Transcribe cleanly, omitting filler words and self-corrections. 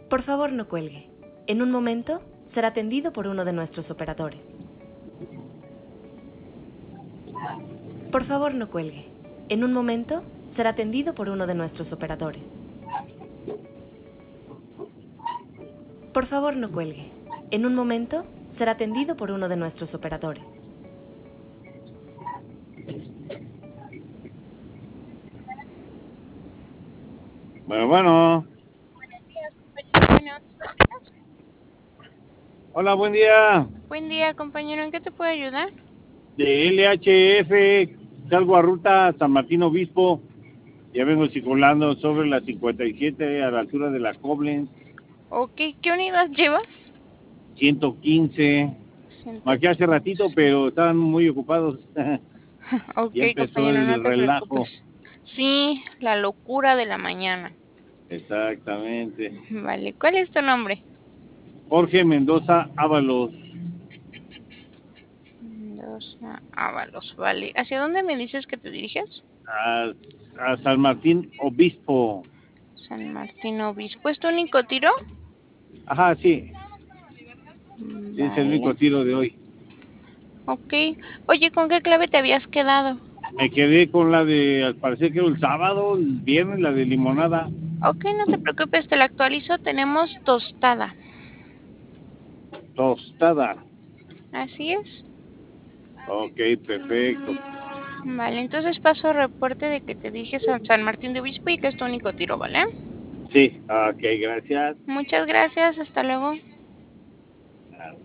Por favor, no cuelgue. En un momento será atendido por uno de nuestros operadores. Por favor, no cuelgue. En un momento será atendido por uno de nuestros operadores. Por favor, no cuelgue. En un momento será atendido por uno de nuestros operadores. Bueno. Hola, buen día. Buen día, compañero. ¿En qué te puedo ayudar? De LHF, salgo a ruta San Martín Obispo. Ya vengo circulando sobre la 57 a la altura de la Koblenz. Ok, ¿qué unidad llevas? 115. Marqué hace ratito, pero estaban muy ocupados. Ok, Ya empezó compañero, no el te relajo. preocupes. Sí, la locura de la mañana. Exactamente. Vale, ¿cuál es tu nombre? Jorge Mendoza Ábalos. Mendoza Ábalos, vale. ¿Hacia dónde me dices que te diriges? A San Martín Obispo. San Martín Obispo. ¿Es tu único tiro? Ajá, sí. Sí, es el único Vale. tiro de hoy. Ok. Oye, ¿con qué clave te habías quedado? Me quedé con la de, al parecer que era el sábado, el viernes, la de limonada. Ok, no te preocupes, te la actualizo. Tenemos tostada. Tostada. Así es. Ok, perfecto. Vale, entonces paso reporte de que te diriges a San Martín de Obispo y que es tu único tiro, ¿vale? Sí, ok, gracias. Muchas gracias, hasta luego.